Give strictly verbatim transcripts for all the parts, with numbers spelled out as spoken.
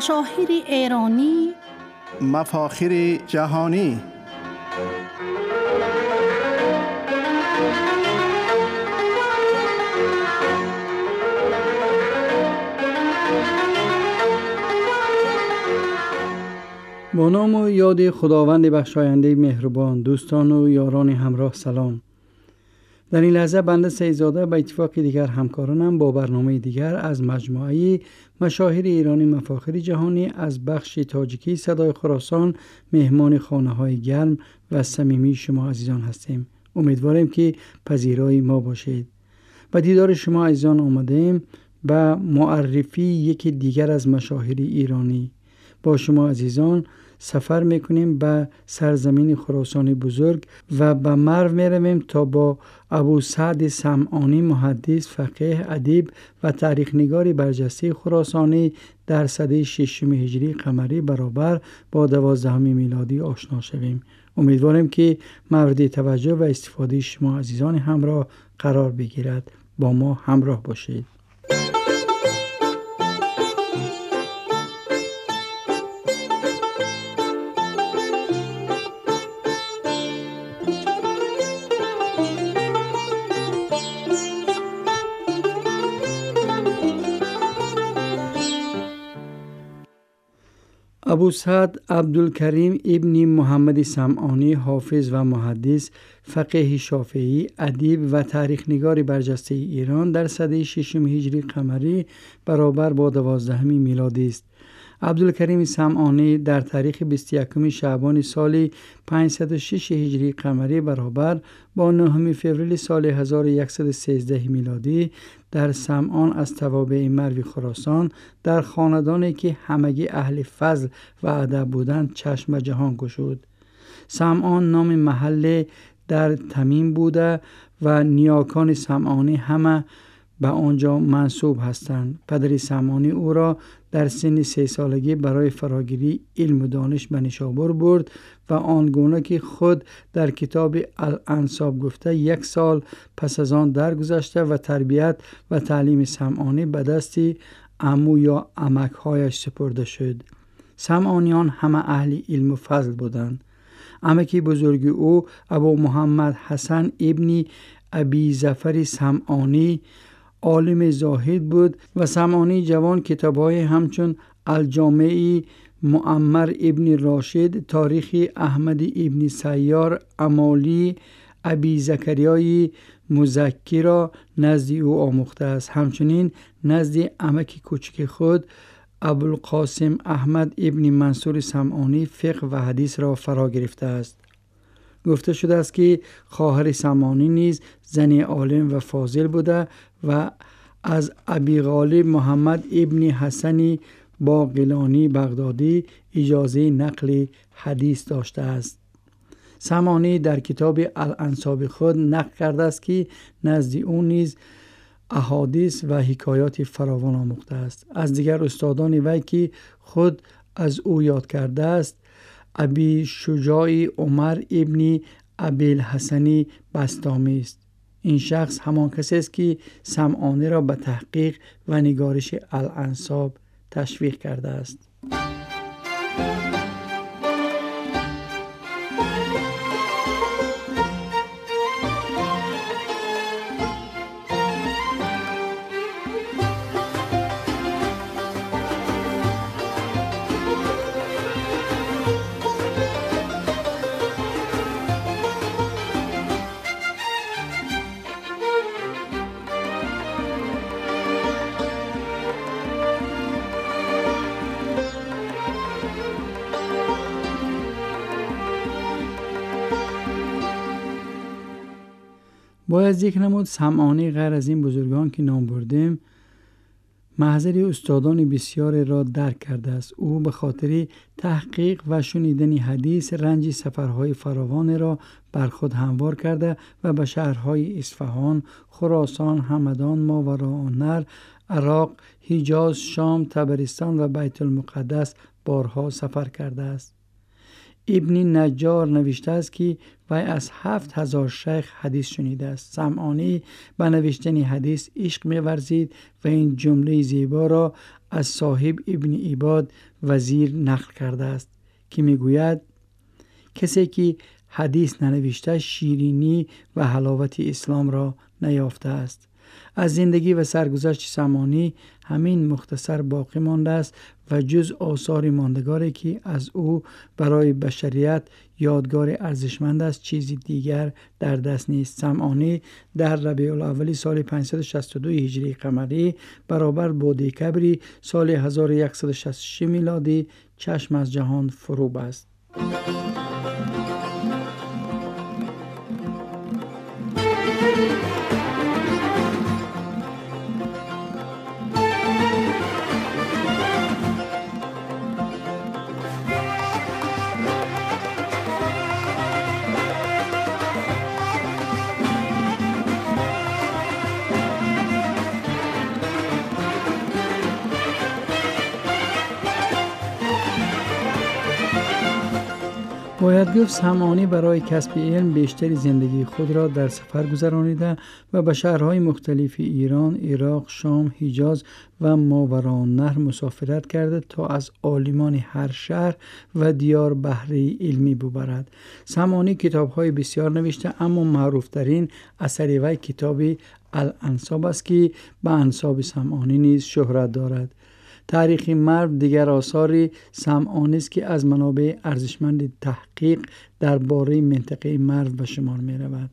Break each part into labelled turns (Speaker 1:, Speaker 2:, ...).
Speaker 1: مشاهیر ایرانی،
Speaker 2: مفاخر جهانی.
Speaker 3: با نام و یاد خداوند بخشاینده مهربان، دوستان و یاران همراه سلام. در این لحظه بنده سیدزاده به اتفاق دیگر همکارانم با برنامه دیگر از مجموعه مشاهیر ایرانی مفاخر جهانی از بخش تاجیکی صدای خراسان مهمان خانه‌های گرم و صمیمی شما عزیزان هستیم. امیدواریم که پذیرای ما باشید. به دیدار شما عزیزان آمدیم و معرفی یکی دیگر از مشاهیر ایرانی. با شما عزیزان سفر میکنیم به سرزمین خراسان بزرگ و به مرو میرویم تا با ابو سعد سمعانی محدث، فقیه، ادیب و تاریخ نگاری برجسته خراسانی در سده ششم هجری قمری برابر با دوازدهم میلادی آشنا شویم. امیدواریم که مورد توجه و استفاده شما عزیزان همراه قرار بگیرد. با ما همراه باشید. ابو سعد عبدالکریم ابن محمد سمعانی، حافظ و محدث، فقیه شافعی، ادیب و تاریخ نگار برجسته ایران در سده ششم هجری قمری برابر با دوازدهم میلادی است. عبدالکریم سمعانی در تاریخ بیست و یکم شعبان سال پانصد و شش هجری قمری برابر با نهم فوریه سال هزار و صد و سیزده میلادی در سمعان از توابع مرو خراسان در خاندانی که همگی اهل فضل و ادب بودند چشم جهان گشود. سمعان نام محل در تمیم بوده و نیاکان سمعانی همه به آنجا منسوب هستند. پدر سمعانی او را در سن سه سالگی برای فراگیری علم و دانش به نیشابور برد و آنگونه که خود در کتاب الانساب گفته یک سال پس از آن درگذشته و تربیت و تعلیم سمعانی به دست عمو یا عمک‌هایش سپرده شد. سمعانیان همه اهل علم و فضل بودند. عمک بزرگ او ابو محمد حسن ابن ابی ظفر سمعانی عالم زاهد بود و سمعانی جوان کتاب‌های همچون الجامع معمر ابن راشد، تاریخ احمد ابن سیار، امالی ابی زکریای مزکی را نزد او آموخته است. همچنین نزد عمک کوچک خود ابوالقاسم احمد ابن منصور سمعانی فقه و حدیث را فرا گرفته است. گفته شده است که خواهر سمعانی نیز زن عالم و فاضل بوده و از ابی غالب محمد ابن حسن باقلانی بغدادی اجازه نقل حدیث داشته است. سمعانی در کتاب الانساب خود نقل کرده است که نزد او نیز احادیث و حکایات فراوان آموخته است. از دیگر استادان وی که خود از او یاد کرده است ابی شجاع عمر ابن ابی الحسن بسطامی است. این شخص همان کسی است که سمعانی را به تحقیق و نگارش الانساب تشویق کرده است. باید یک نمود سمعانی غیر از این بزرگان که نام بردیم محضر استادان بسیار را درک کرده است. او به خاطر تحقیق و شنیدن حدیث رنج سفرهای فراوان را بر خود هموار کرده و به شهرهای اصفهان، خراسان، همدان، ماوراءالنهر، عراق، حجاز، شام، طبرستان و بیت المقدس بارها سفر کرده است. ابن نجار نوشته است که وی از هفت هزار شیخ حدیث شنیده است. سمعانی به نوشتن حدیث عشق می‌ورزید و این جمله زیبا را از صاحب ابن عباد وزیر نقل کرده است که میگوید کسی که حدیث ننوشته شیرینی و حلاوت اسلام را نیافته است. از زندگی و سرگذشت سمعانی همین مختصر باقی مانده است و جز آثار ماندگاری که از او برای بشریت یادگار ارزشمند است چیزی دیگر در دست نیست. سمعانی در ربیع الاول سال پانصد و شصت و دو هجری قمری برابر با دکبر سال هزار و صد و شصت و شش میلادی چشم از جهان فرو بست. باید گفت سمعانی برای کسب علم بیشتری زندگی خود را در سفر گذرانیده و به شهرهای مختلف ایران، عراق، شام، حجاز و ماوراءالنهر مسافرت کرده تا از عالمان هر شهر و دیار بهره علمی ببرد. سمعانی کتاب‌های بسیار نوشته، اما معروف‌ترین اثر وی کتاب الانساب است که به انساب سمعانی نیز شهرت دارد. تاریخ مرو دیگر آثار سمعانی است که از منابع ارزشمند تحقیق درباره منطقه مرو به شمار می رود.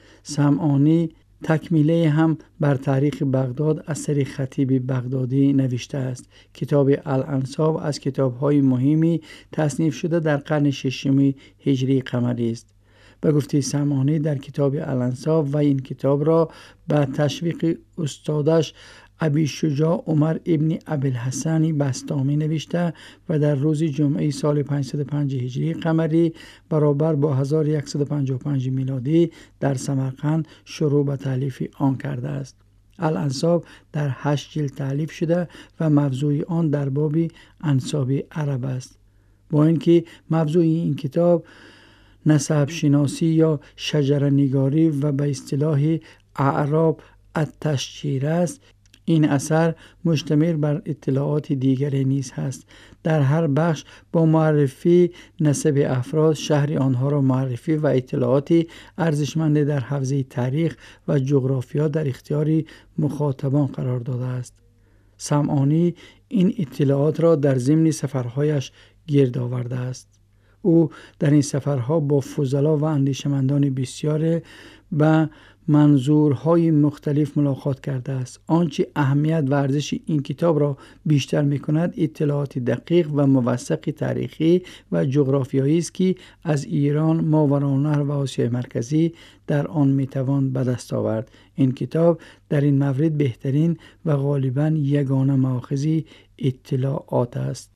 Speaker 3: سمعانی تکمیله هم بر تاریخ بغداد اثر خطیب بغدادی نوشته است. کتاب الانساب از کتاب‌های مهمی تصنیف شده در قرن ششم هجری قمری است. به گفته سمعانی در کتاب الانساب و این کتاب را به تشویق استادش ابی شجاع عمر ابن ابوالحسن بسطامی نوشته و در روز جمعه سال پانصد و پنج هجری قمری برابر با هزار و صد و پنجاه و پنج میلادی در سمرقند شروع به تالیف آن کرده است. الانساب در هشت جلد تالیف شده و موضوع آن در باب انساب عرب است. با اینکه موضوع این کتاب نسب شناسی یا شجره نگاری و به اصطلاح اعراب التشجیر است، این اثر مشتمل بر اطلاعات دیگری نیز هست. در هر بخش با معرفی نسب افراد، شهر آنها را معرفی و اطلاعاتی ارزشمند در حوزه تاریخ و جغرافیا در اختیار مخاطبان قرار داده است. سمعانی این اطلاعات را در ضمن سفرهایش گرد آورده است. او در این سفرها با فضلا و اندیشمندان بسیار به منظورهای مختلف ملاقات کرده است. آنچه اهمیت و ارزش این کتاب را بیشتر می‌کند اطلاعات دقیق و موثق تاریخی و جغرافیایی است که از ایران، ماوراءالنهر و آسیای مرکزی در آن میتوان به دست آورد. این کتاب در این مورد بهترین و غالباً یگانه مأخذ اطلاعات است.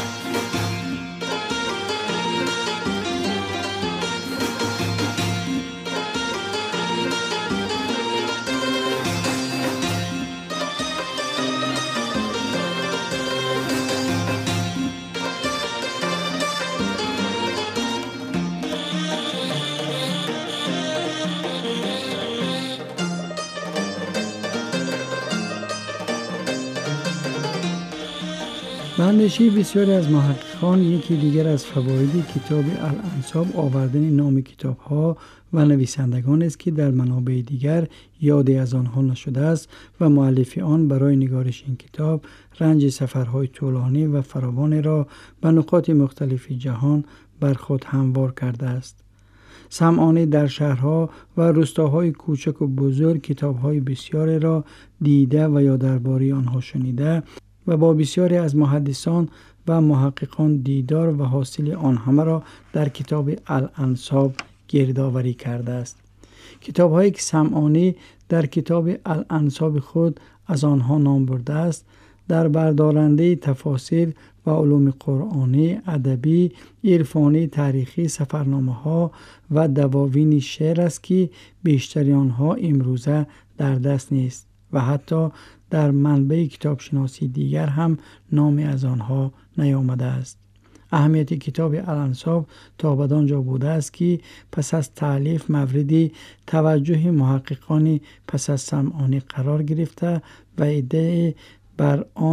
Speaker 3: به اندیشه بسیاری از محققان یکی دیگر از فواید کتاب الانساب آوردن نام کتاب‌ها و نویسندگان است که در منابع دیگر یادی از آنها نشده است و مؤلف آن برای نگارش این کتاب رنج سفرهای طولانی و فراوانی را به نقاط مختلف جهان بر خود هموار کرده است. سمعانی در شهرها و روستاهای کوچک و بزرگ کتاب‌های بسیاری را دیده و یا درباره آنها شنیده و با بسیاری از محدثان و محققان دیدار و حاصل آن همه را در کتاب الانساب گردآوری کرده است. کتاب‌هایی که سمعانی در کتاب الانساب خود از آنها نام برده است در بردارنده تفاسیر و علوم قرآنی، ادبی، عرفانی، تاریخی، سفرنامه‌ها و دواوین شعر است که بیشتری آنها امروزه در دست نیست و حتی در منبع کتابشناسی دیگر هم نامی از آنها نیامده است. اهمیت کتاب الانساب تا بدانجا بوده است که پس از تألیف مورد توجه محققان پس از سمعانی قرار گرفته و ایده بر آن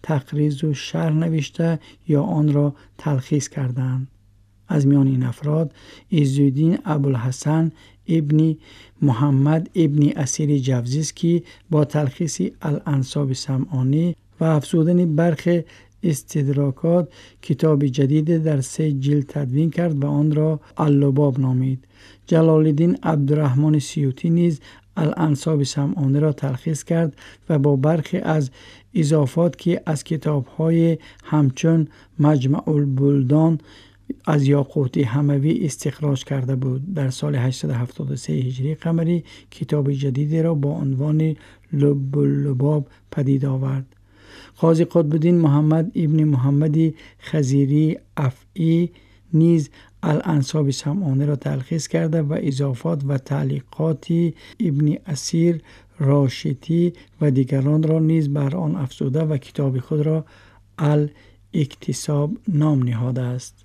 Speaker 3: تقریض و شرح نوشته یا آن را تلخیص کردند. از میان این افراد عزالدین ابوالحسن ابن محمد ابن اسیر جوزی است که با تلخیص الانساب سمعانی و افزودن برخی استدراکات کتاب جدید در سه جلد تدوین کرد و آن را اللباب نامید. جلال الدین عبدالرحمن سیوطی نیز الانساب سمعانی را تلخیص کرد و با برخی از اضافات که از کتاب‌های همچون مجمع البلدان از یاقوتی حموی استخراج کرده بود. در سال هشتصد و هفتاد و سه هجری قمری کتاب جدیدی را با عنوان لب اللباب پدید آورد. قاضی قطب‌الدین محمد ابن محمد خزیری افعی نیز الانساب سمعانی را تلخیص کرده و اضافات و تعلیقات ابن اسیر راشدی و دیگران را نیز بر آن افزوده و کتاب خود را الاکتساب نام نهاده است.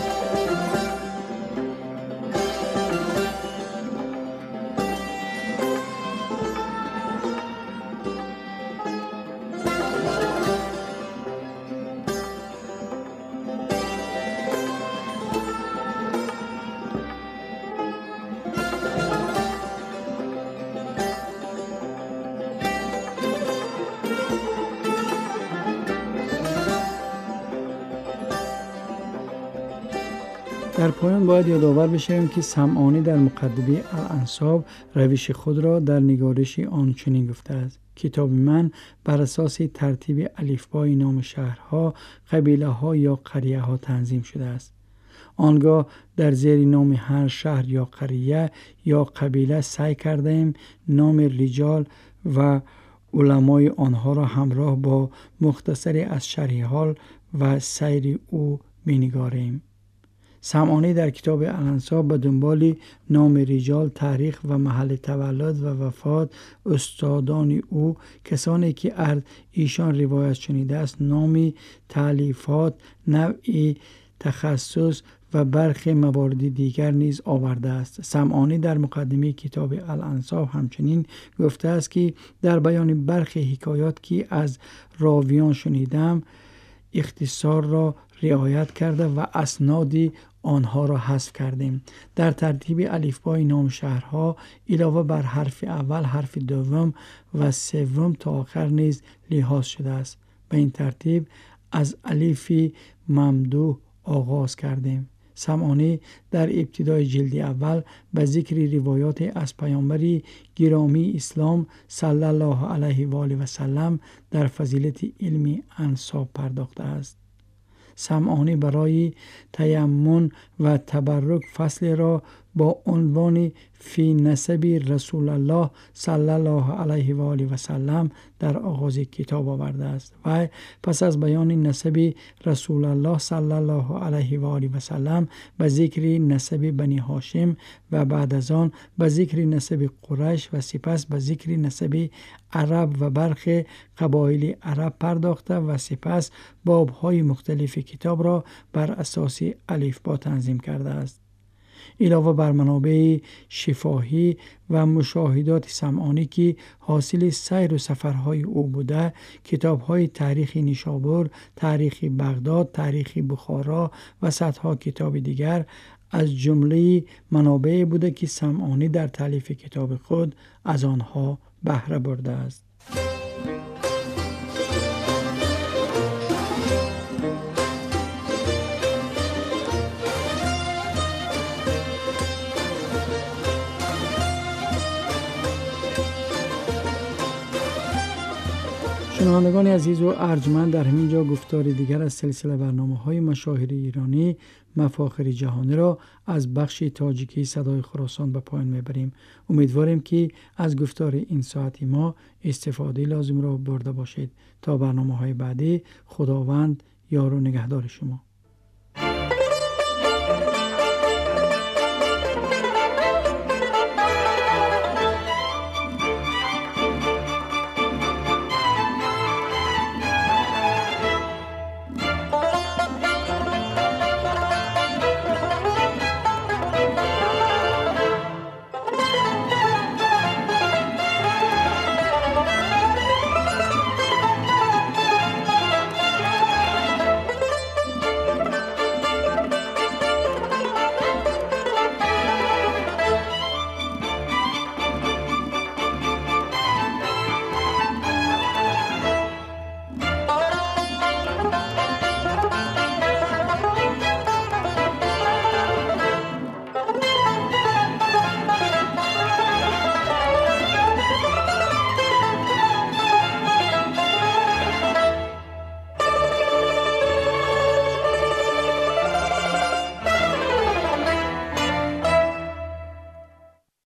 Speaker 3: در پایان باید یادآور بشویم که سمعانی در مقدمه الانساب روش خود را در نگارش آن چنین گفته است: کتاب من بر اساس ترتیب الفبای نام شهرها، قبیله ها یا قریه ها تنظیم شده است. آنگاه در زیر نام هر شهر یا قریه یا قبیله سعی کردیم نام رجال و علمای آنها را همراه با مختصری از شرح حال و سیر او بنگاریم. سمعانی در کتاب الانساب به دنبال نام رجال، تاریخ و محل تولد و وفات استادان او، کسانی که از ایشان روایت شنیده است، نام تالیفات، نوع تخصص و برخی موارد دیگر نیز آورده است. سمعانی در مقدمه کتاب الانساب همچنین گفته است که در بیان برخی حکایات که از راویان شنیدم اختصار را رعایت کرده و اسناد آنها را حذف کردیم. در ترتیب الفبای نام شهرها علاوه بر حرف اول، حرف دوم و سوم تا آخر نیز لحاظ شده است. به این ترتیب از الف ممدوح آغاز کردیم. سمعانی در ابتدای جلد اول به ذکر روایات از پیامبر گرامی اسلام صلی الله علیه و آله و سلم در فضیلت علم انساب پرداخته است. سمعانی برای تیمن و تبرک فصل را با عنوان فی نسب رسول الله صلی الله علیه و آله و سلم در آغاز کتاب آورده است و پس از بیان نسب رسول الله صلی الله علیه و آله و سلم به ذکر نسب بنی هاشم و بعد از آن به ذکر نسب قریش و سپس به ذکر نسب عرب و برخی قبایل عرب پرداخته و سپس باب‌های مختلف کتاب را بر اساس الفبا تنظیم کرده است. علاوه بر منابع شفاهی و مشاهدات سمعانی که حاصل سیر و سفرهای او بوده، کتاب‌های تاریخ نیشابور، تاریخ بغداد، تاریخ بخارا و صدها کتاب دیگر از جمله منابع بوده که سمعانی در تالیف کتاب خود از آنها بهره برده است. شنوندگان عزیز و ارجمند، در همین جا گفتار دیگر از سلسله برنامه‌های مشاهیر ایرانی مفاخر جهانی را از بخش تاجیکی صدای خراسان به پایان میبریم. امیدواریم که از گفتار این ساعتی ما استفاده لازم را برده باشید. تا برنامه‌های بعدی، خداوند یار و نگهدار شما.